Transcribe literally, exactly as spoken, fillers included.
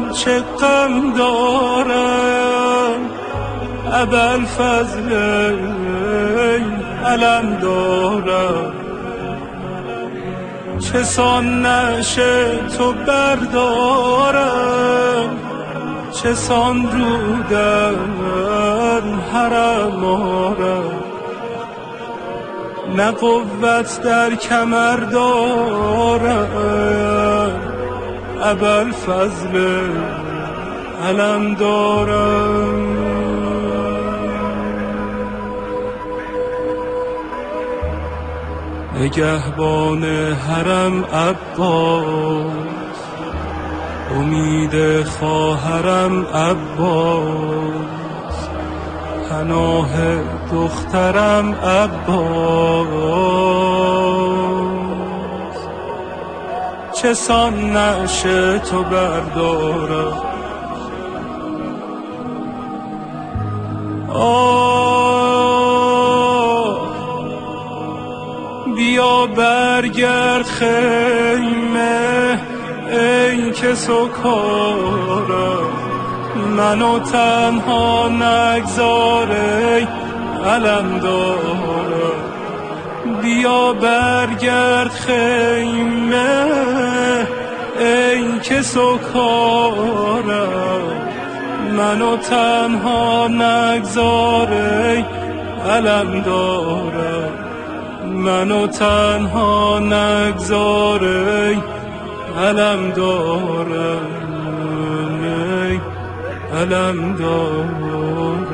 چه غم دارم ابوالفضل علم دارم چه سان نشه تو بردارم چه سان رو در حرم آرم نه قوت در کمر دارم ابوالفضل علم دارم نگهبان حرم عباس امید خواهرم عباس پناه دخترم عباس چه سان نشه تو بردارم آه بیا برگرد خیمه ای که سکارم منو تنها نگذاره علم دارم بیا برگرد خیمه ای که سکارم منو تنها نگذاره علم دارم منو تنها نگذاره علم دارم علم دارم